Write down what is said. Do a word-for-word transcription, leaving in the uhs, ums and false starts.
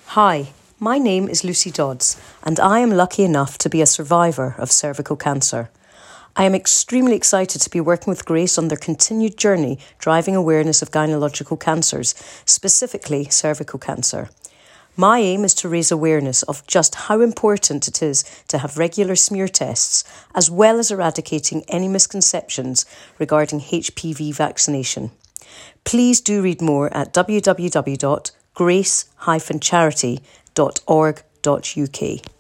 Hi, my name is Lucy Dodds, and I am lucky enough to be a survivor of cervical cancer. I am extremely excited to be working with Grace on their continued journey driving awareness of gynecological cancers, specifically cervical cancer. My aim is to raise awareness of just how important it is to have regular smear tests, as well as eradicating any misconceptions regarding H P V vaccination. Please do read more at w w w dot grace dash charity dot org dot u k.